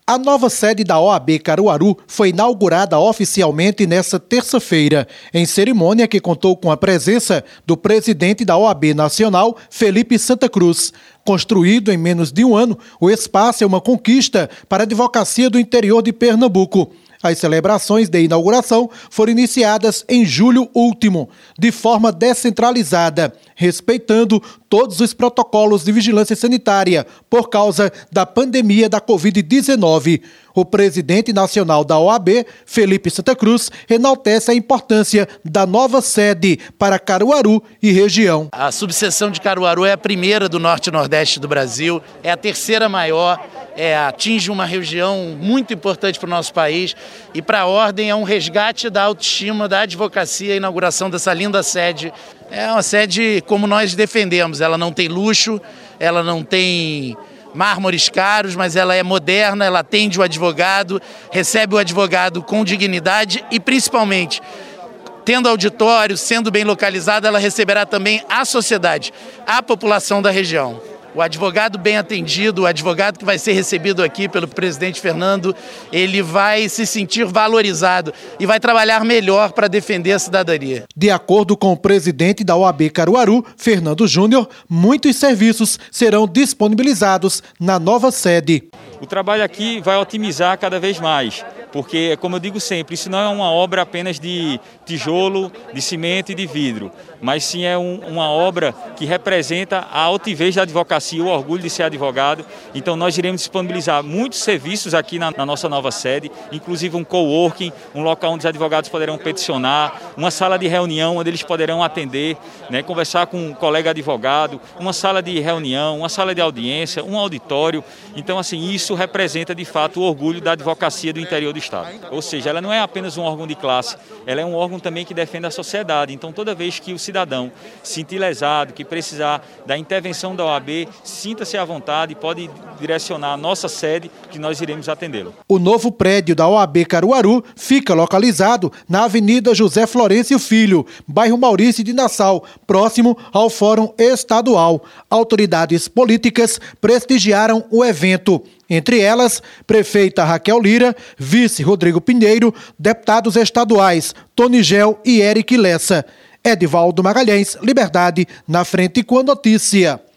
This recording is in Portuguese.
A nova sede da OAB Caruaru foi inaugurada oficialmente nesta terça-feira, em cerimônia que contou com a presença do presidente da OAB Nacional, Felipe Santa Cruz. Construído em menos de um ano, o espaço é uma conquista para a advocacia do interior de Pernambuco. As celebrações de inauguração foram iniciadas em julho último, de forma descentralizada, respeitando todos os protocolos de vigilância sanitária por causa da pandemia da Covid-19. O presidente nacional da OAB, Felipe Santa Cruz, enaltece a importância da nova sede para Caruaru e região. A subseção de Caruaru é a primeira do norte e nordeste do Brasil, é a terceira maior, atinge uma região muito importante para o nosso país e para a Ordem é um resgate da autoestima da advocacia a inauguração dessa linda sede. É uma sede como nós defendemos, ela não tem luxo, ela não tem mármores caros, mas ela é moderna, ela atende o advogado, recebe o advogado com dignidade e principalmente, tendo auditório, sendo bem localizada, ela receberá também a sociedade, a população da região. O advogado bem atendido, o advogado que vai ser recebido aqui pelo presidente Fernando, ele vai se sentir valorizado e vai trabalhar melhor para defender a cidadania. De acordo com o presidente da OAB Caruaru, Fernando Júnior, muitos serviços serão disponibilizados na nova sede. O trabalho aqui vai otimizar cada vez mais, porque, como eu digo sempre, isso não é uma obra apenas de tijolo, de cimento e de vidro, mas sim é uma obra que representa a altivez da advocacia, o orgulho de ser advogado. Então nós iremos disponibilizar muitos serviços aqui na nossa nova sede, inclusive um coworking, um local onde os advogados poderão peticionar, uma sala de reunião onde eles poderão atender, conversar com um colega advogado, uma sala de reunião, uma sala de audiência, um auditório. Então, assim, isso representa de fato o orgulho da advocacia do interior do Estado. Ou seja, ela não é apenas um órgão de classe, ela é um órgão também que defende a sociedade. Então, toda vez que o cidadão se sentir lesado, que precisar da intervenção da OAB, sinta-se à vontade e pode direcionar a nossa sede, que nós iremos atendê-lo. O novo prédio da OAB Caruaru fica localizado na Avenida José Florencio Filho, bairro Maurício de Nassau, próximo ao Fórum Estadual. Autoridades políticas prestigiaram o evento. Entre elas, prefeita Raquel Lira, vice Rodrigo Pinheiro, deputados estaduais Tony Gel e Eric Lessa. Edivaldo Magalhães, Liberdade, na frente com a notícia.